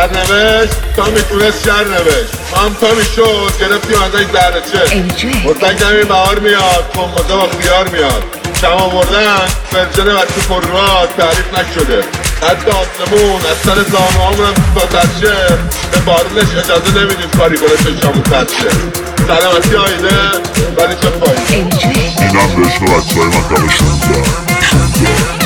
سرنوشت تا میتونست شر نوشت ما هم تا میشد گرفتیم ازش درچه مطلق نمی بهار میاد کمازه با خیار میاد شما آوردن ورژن وقتی پر را تعریف نشده حتی آسمون از سر زانو همون هم تا ترشه به بارونش اجازه نمیدیم کاری کنه چشامون ترشه سلامتی آیده ولی چه پایی اینم به عشق بچه های منطقه 16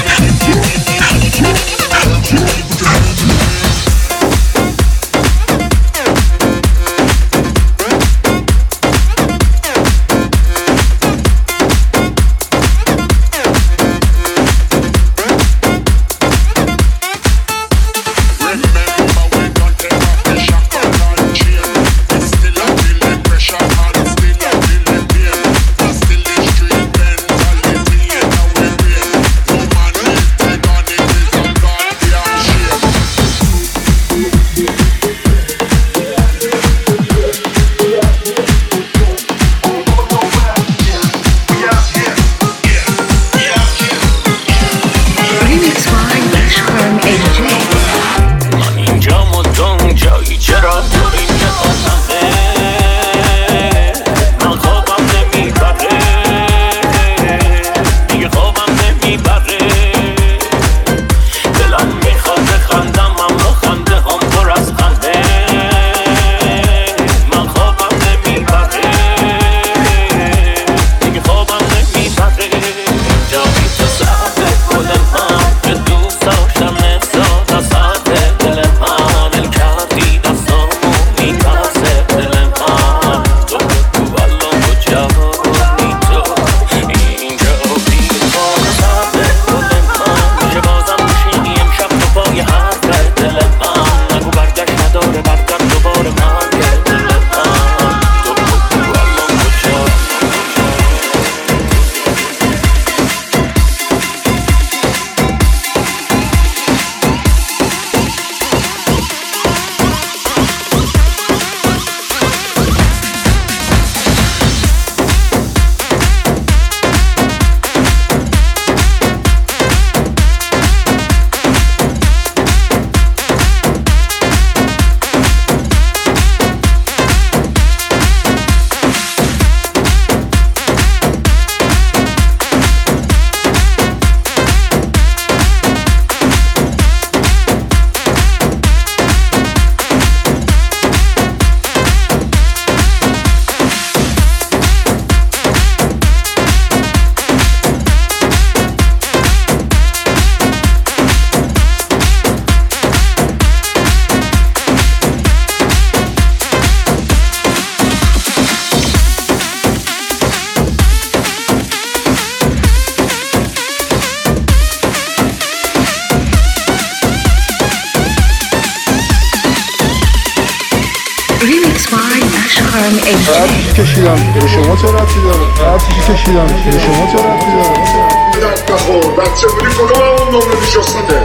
کشیدم به شما چه ربطی داره؟ ربطی کشیدم به شما چه ربطی داره؟ رفت نخور بچه بودی کدوم همون نمره میشستنه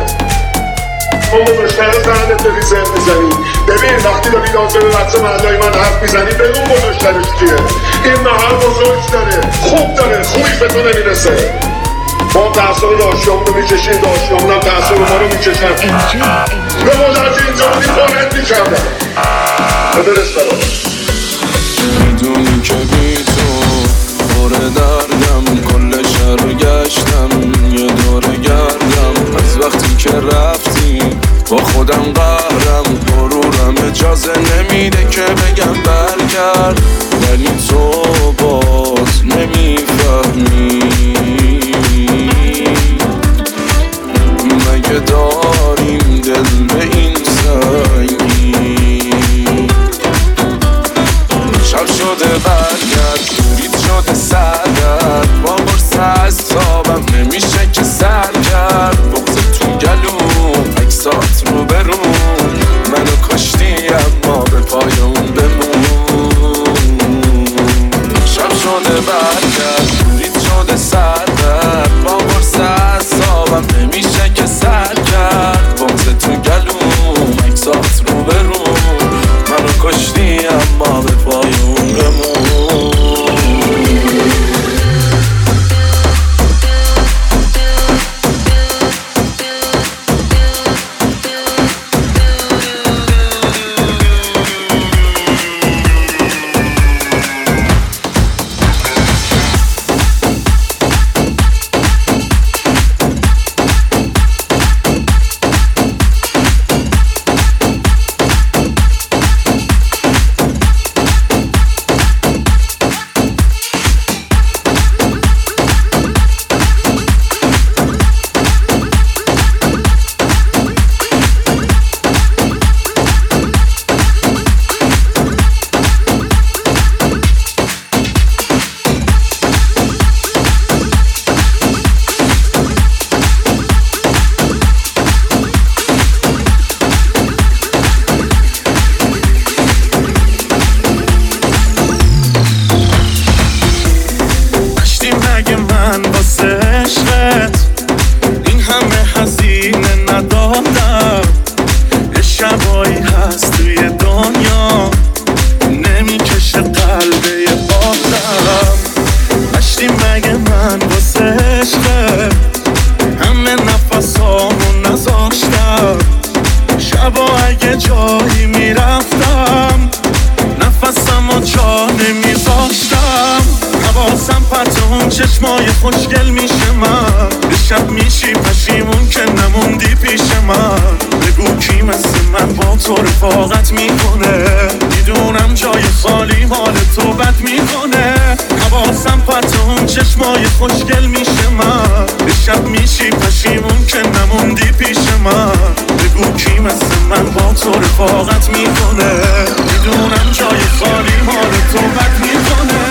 ما گذاشتن زنه داری زن میزنی ببین وقتی داری لازم بچه محلای من حرف میزنی بگو گذاشتنش کیه این محل بزرگ داره خوب داره خوبی به تو نمیرسه ما تحصیل داشتیامون رو میکشیم داشتیامون هم تحصیل ما رو میکشن به مدرک اینجا رو میکنت میکردن بدرس برام میدونی که بی تو باره دردم کل شهر گشتم یه دوره گردم از وقتی که رفتی با خودم قهرم غرورم اجازه نمیده که بگم برگرد ولی تو باز نمیفهمی مگه داریم دل به این سنگی شب شده برگرد دورید شده سردرد با برس اعصابم نمیشه که سر کرد بغض تو گلوم عکسات رو برون منو کشتی اما به پای اون بمون شب شده برگرد دورید شده سردرد با برس اعصابم نمیشه که سر کرد شبا اگه جایی میرفتم نفسم و جا نمیذاشتم حواسم پرت اون چشمای خوشگل میشه من به شب میشی پشیمون که نموندی پیش من بگو کی مثل من با تو رفاقت میکنه میدونم جای خالی مال تو بد میکنه حواسم پرت اون چشمای خوشگل میشه من به شب میشی پشیمون که نموندی پیش من بگو کی مثل من با تو رفاقت میکنه میدونم جای خالی مال تو بد میکنه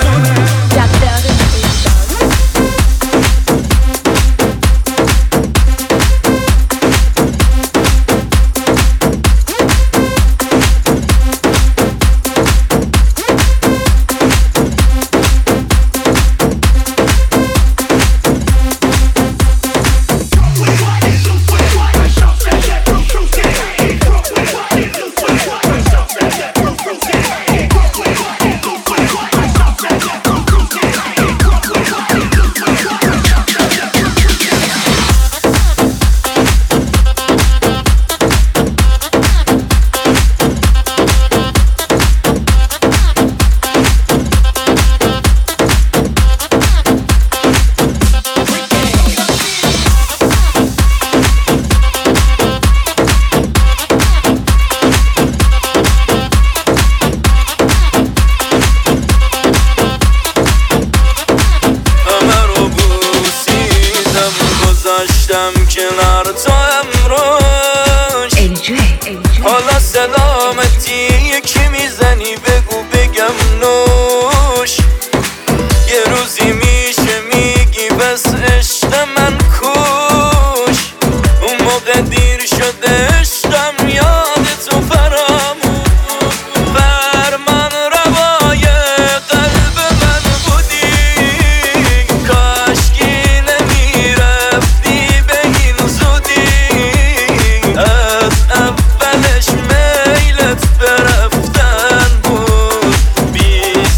کنار تو امروز حالا سلامتی یکی میزنی بگو بگم نوش یه روزی میشه میگی بس عشق من کوش اون موقع دیر شده عشقم یاد تو فراموش بر من روای قلب من بودی کاشکی نمیرفتی به این زودی از اولش میلت برفتن بود بی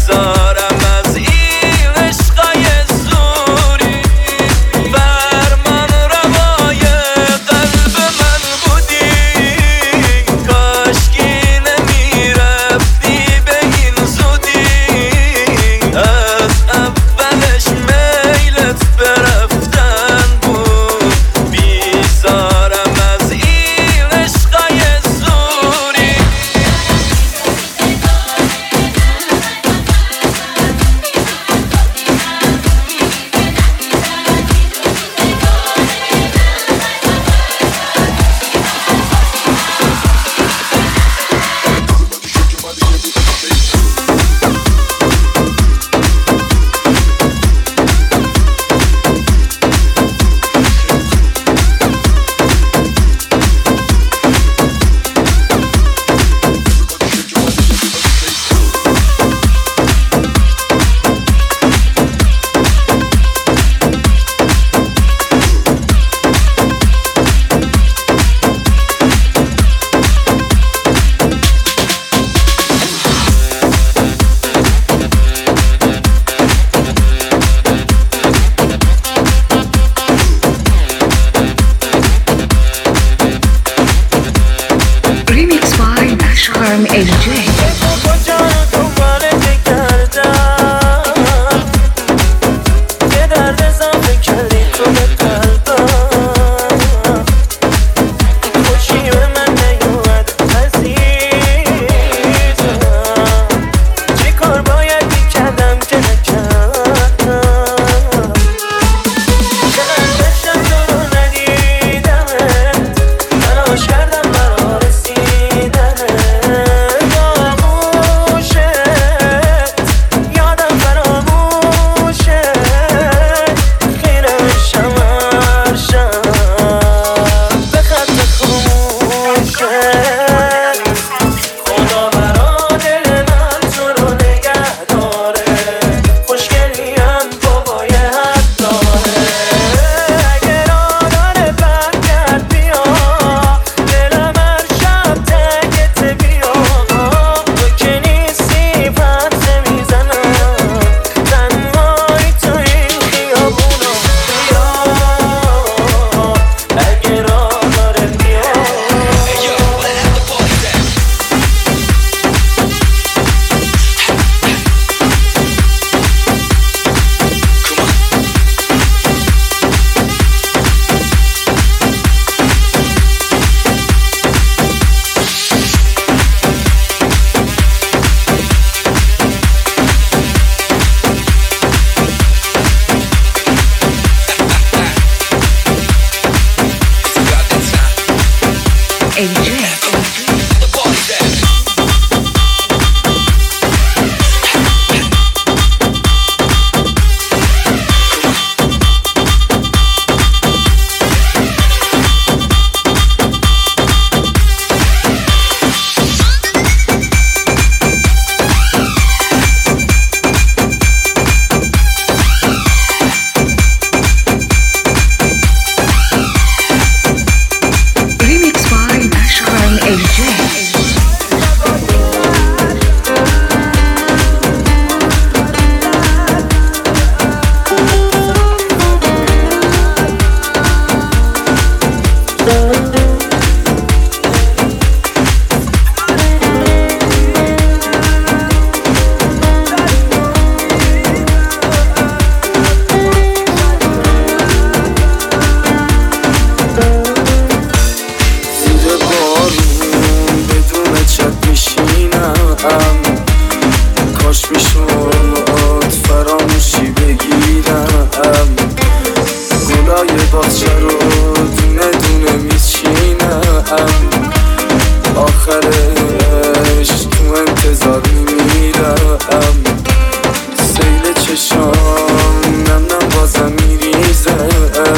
آخرش تو انتظار میمیرم سیل چشام نم نم بازم میریزم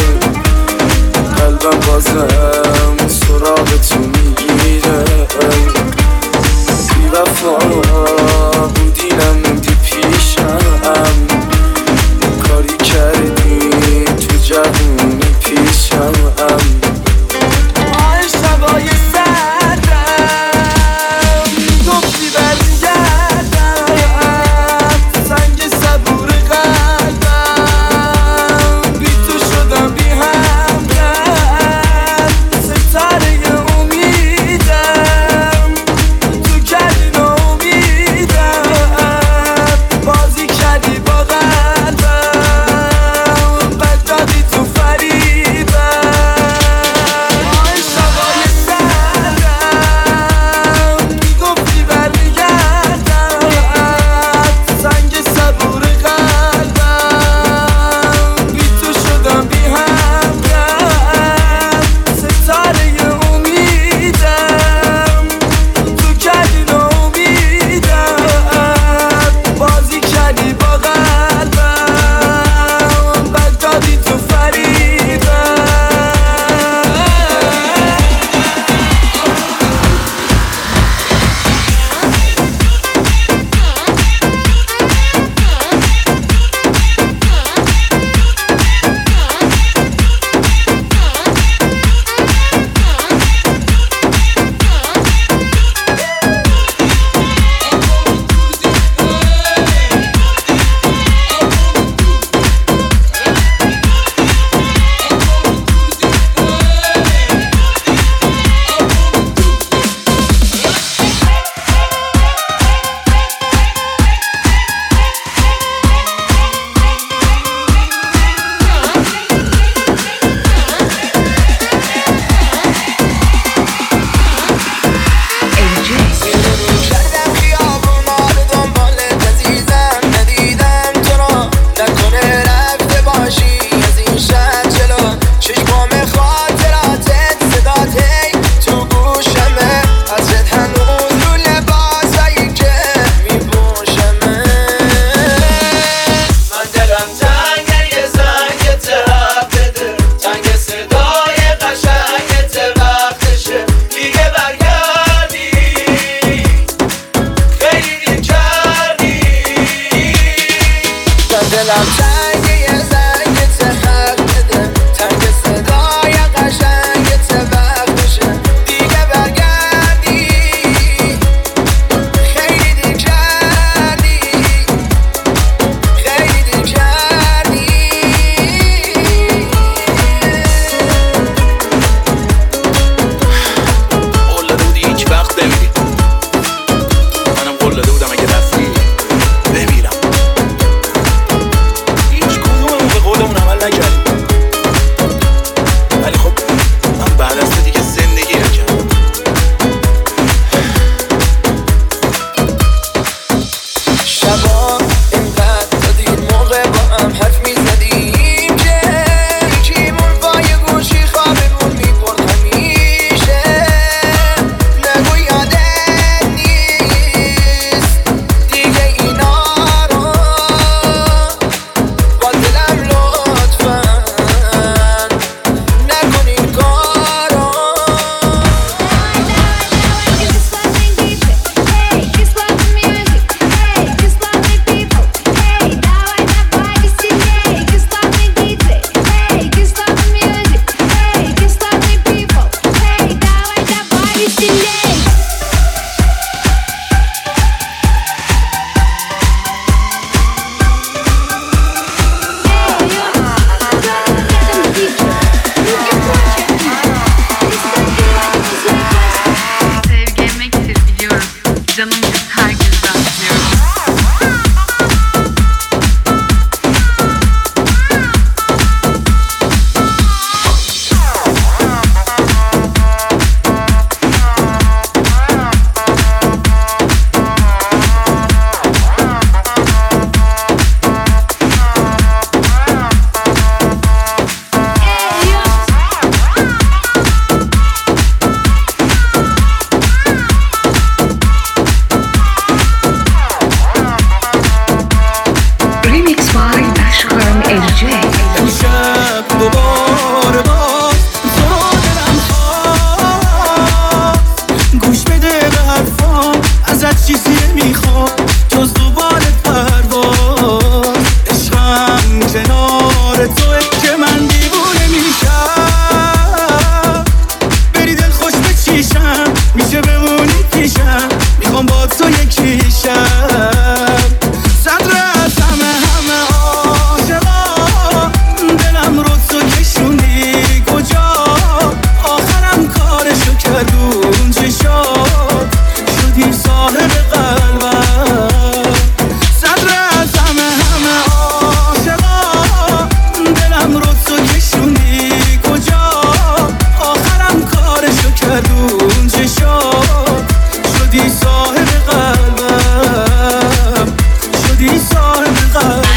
قلبم بازم سراغ تو میگیره بی وفا بودی نموندی پیشم کاری کردی تو جوونی پیشم آه شبای سردم گفتی برگردم سنگ صبور قلبم بی تو شدم بی همدم ستاره امیدم تو کردی ناامیدم بازی کردی با قلبم بد دادی تو فریبم آه شبای سردم میگفتی برمیگردم سنگ صبور قلبم بی تو شدم بی همدم ستاره امیدم تو کردی ناامیدم بازی کردی با قلبم بد دادی تو فریبم کردم خیابونا رو دنبالت عزیزم ندیدم تو رو نکنه رفته باشی از این شهر جلو چشمام خاطراتت صدات هی تو گوشمه ازت هنوز رو لباسایی که میپوشمه من دلم تنگه یه زنگت حق بده تنگ صدای قشنگت وقتشه دیگه برگردی خیلی دیر کردی من دلم تنگه یه زنگت حق بده تنگ صدای قشنگت وقتشه دیگه برگردی خیلی دیر کردی خیلی دیر کردی قول داده بودی هیچ وقت بمیری منم قول داده بودم اگه رفتی بمیرم هیچ کدوممون به قولمون عمل نکردیم ولی خب من بعد از تو دیگه زندگی نکردم شبا اینقدر تا دیر موقع با هم حرف میزدیم که یکیمون با یه گوشی خوابمون میبرد همیشه نگو یادت نیست دیگه اینا رو با دلم لطفاً نکن این کارو Sevgi emektir biliyorum. Canım herkesten biliyorum. چیزی نمیخوام جز دوباره پرواز. عشقم کنار توه که من دیوونه میشم. بری دل خوش بچیشم میشه بمونی پیشم. میخوام با تو یکی شم. صدر از همه عاشقا دلم رو تو کشوندی کجا. آخرم کارشو کردون چه شد شدی صاحب قلبم. صدر از همه عاشقا دلم رو تو کشوندی کجا. آخرم کارشو کردون چه شد شدی صاحب قلبم. شدی صاحب قلبم.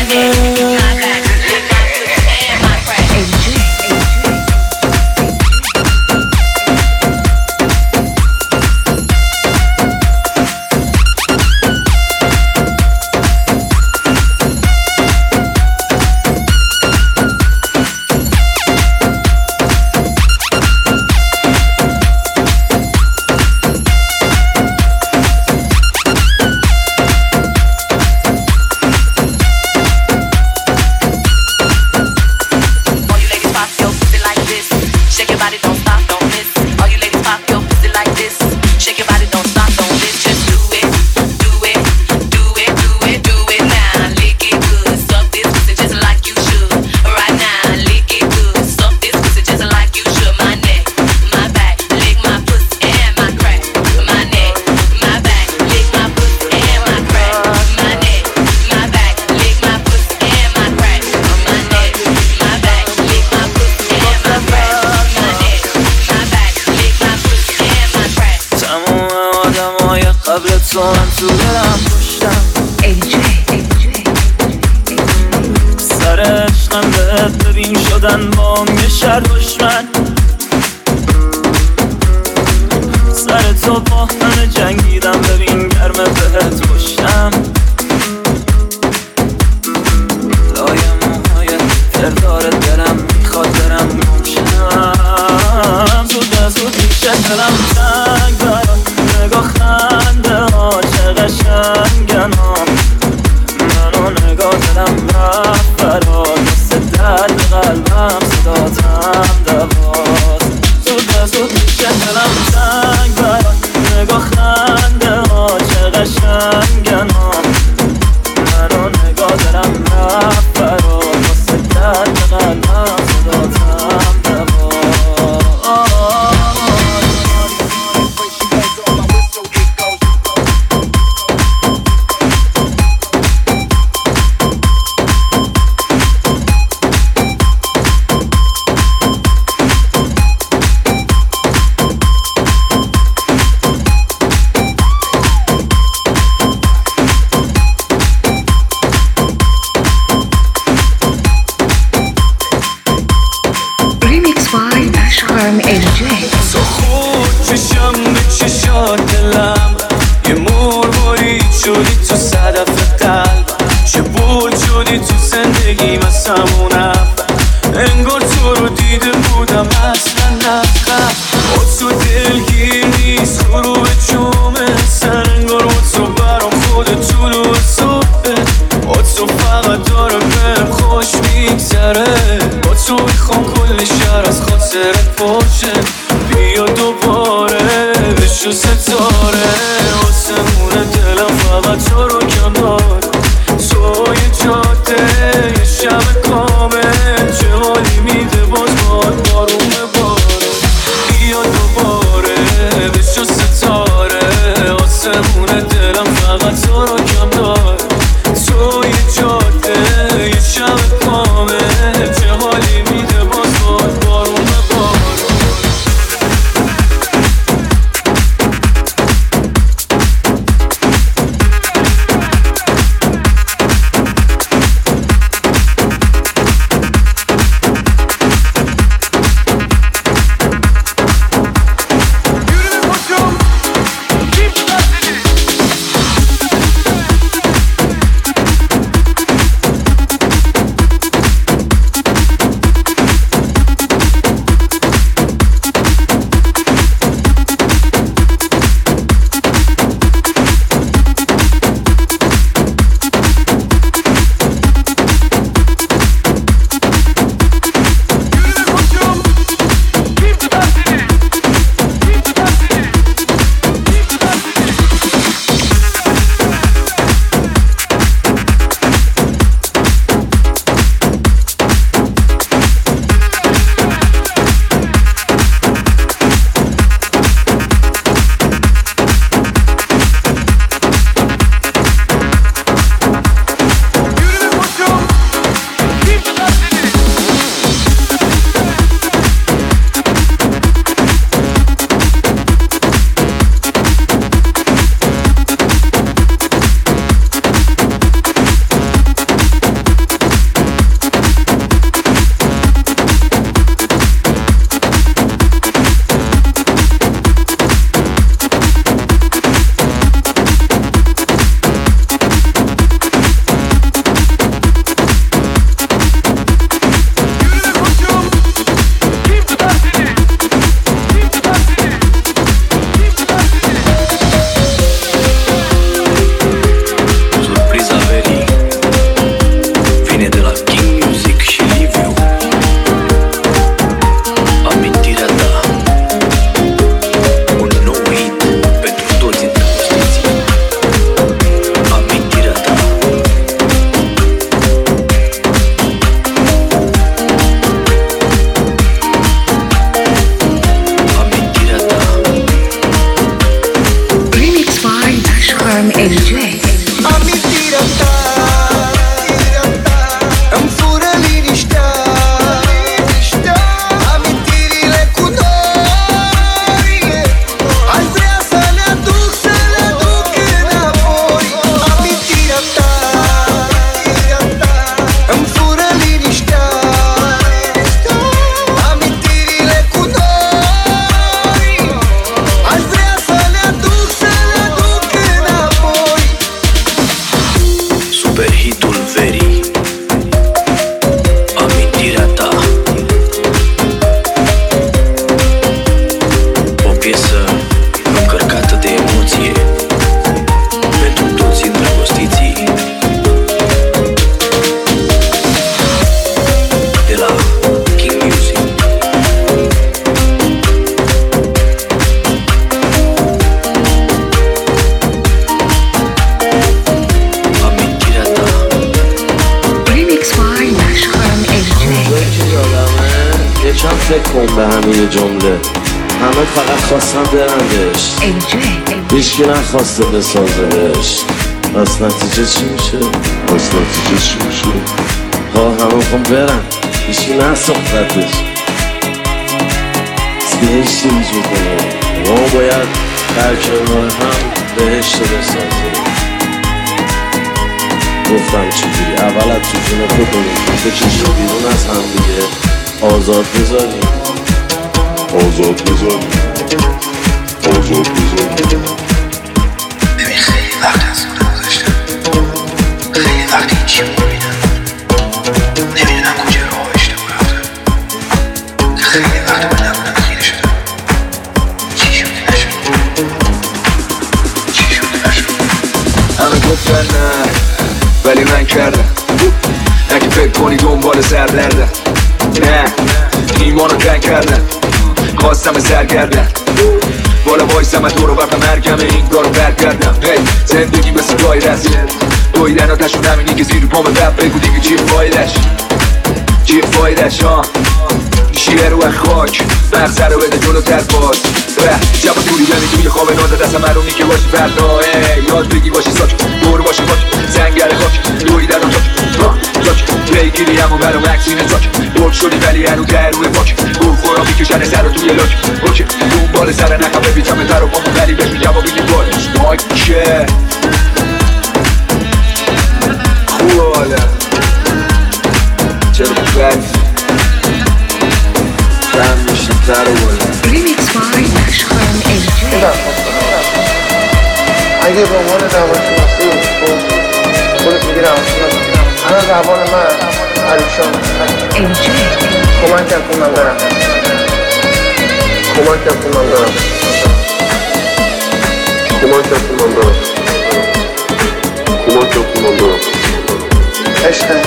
فکر کن به همین جمله. همه فقط خواستن برندش، هیچکی نخواسته بسازهش. پس نتیجه چی میشه؟ ها همه میخوام برن، هیچکی نساختش. بهش چی وجود کنه؟ ما باید در کنار هم بهشت بسازه. گفتم چجوری؟ اول از تو جون خودمون بکشیم بیرون از هم دیگه، آزاد بذاریم. ببین خیلی وقت از اون گذاشتم، خیلی وقت این چی میبینم، نمیدونم کجا راه اشتباه رفتم، خیلی وقت به نبودم خیلی شدم. چی شد نشد همه گفتن نه ولی من کردم، اگه فکر کنی دنبال سردردم، نه ایمانو تنگ کردم، خواستم سرگردم، بالا وایسم از دور و برق مرگم این کارو برگردم. زندگی مثل دایرست، دویدن آتشون همینی که زیر پام رب بگو دیگه چیه فایدش ها. شیره رو از خاک مغزه رو بده جلوتر باز، جب و دوری بمی توی خواب نازه دستم رو میگه باشی فردا، یاد بگی باشی ساک، دور باشی پاک، زنگر خاک، دویدن و تاک پیگیری همون برام اکسینه تاک، برد شدی ولی هنو که روی پاک، گفت خورا میکشن سر رو توی لاک، اوکی دنبال سر نخواه ببیتم در رو پامون ولی بهش میگم و بگی بارش مایکه خوب حالا چرا بفرد دم میشه در رو بالا اگه به عنوان روانشناسی خودت میگی روانشناسی، الان روان من پریشان، کمکم کن من برم. عشقم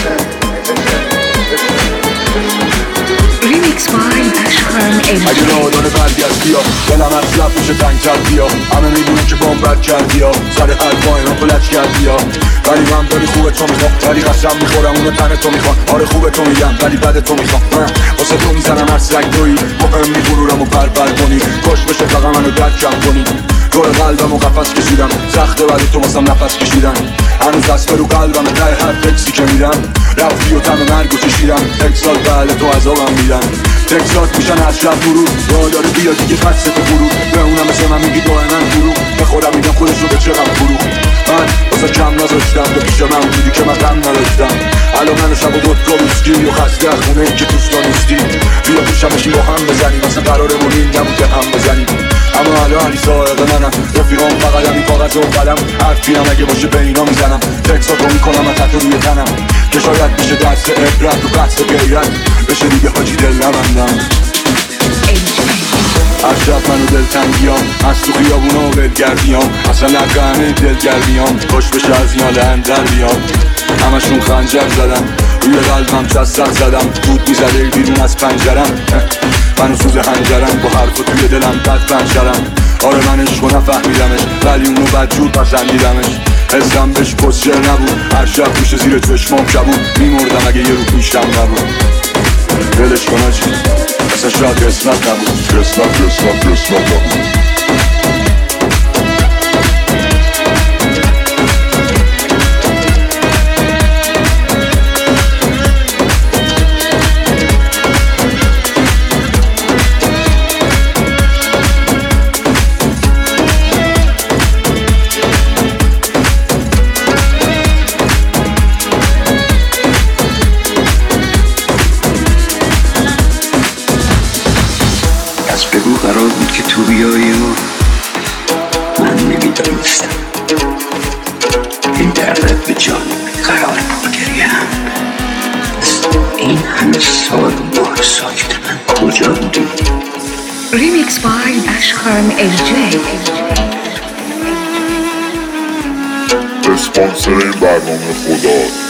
اگه رادان بردی از بیا دلم از لب میشه تنگتر بیا، همه میدونن که بام بد کردی ها، سر هر پای من فلج کردی ها، ولی من داری خوبه تو میخوام، ولی قسم میخورم اونو تن تو میخوام. آره خوبه تو میگم ولی بد تو میخوام، واسه تو میزنم هر سگ تویی، مهم میبرورم و پر کنی، کش بشه فقط منو درکم کنی. دور قلبم و قفص کشیدم، سخته ولی تو واسم نفس کشیدن، هنوز دست رو قلبم ته هر فکسی که میرم، رفتی و تم مرگو کشیدم، تکسات بله تو عذابم میدن، تکسات میشن از شب برود، راه داره بیا دیگه قصد تو برود، به اونم مثل من میگی دائما برو، به خودم میگم خودش رو به چقم برو. من واسه کم نذاشتم به پیش من بودی که من غم نداشتم، الان من شب و ودکا ویسکی و خسته خونه که دوستا نیستی، بیا پیشم بشین با هم بزنیم، مثلا قرارمون این نبود که هم بزنیم، اما الان علی صاحب منم، رفیقام فقط همین کاغذ و قلم، حرفی هم اگه باشه به اینا میزنم، تکساتو میکنم از حتی روی تنم، که شاید میشه دست عبرت و قصد غیرت بشه دیگه حاجی دل نبندم. هر شب منو دلتنگیام، از تو خیابونا و ولگردیام، اصلا نقه همه دلگردیام، خوش بشه از اینا لندر بیام، همشون خنجر زدم، روی قلبم چستق زدم، دود میزده بیرون از پنجرم، منو سوز هنجرم، با حرف توی دلم بد پنجرم. آره من عشقو نفهمیدمش ولی اونو بدجور پسندیدمش، حسم بهش کسچر نبود، هر شب میشه زیر چشمام کبود، میمردم اگه یه رو پیشم نبود. ولش کن آجی اصلا شاید قسمت نبود، قسمت نبود. بگو قرار بود که تو بیایی و من نمیدانستم این دردت به جان قرار بود گریم. این همه سال ماه ساکت من کجا بودی؟ ریمیکس بای اشخارم LJ. اسپانسر این برنامه خدا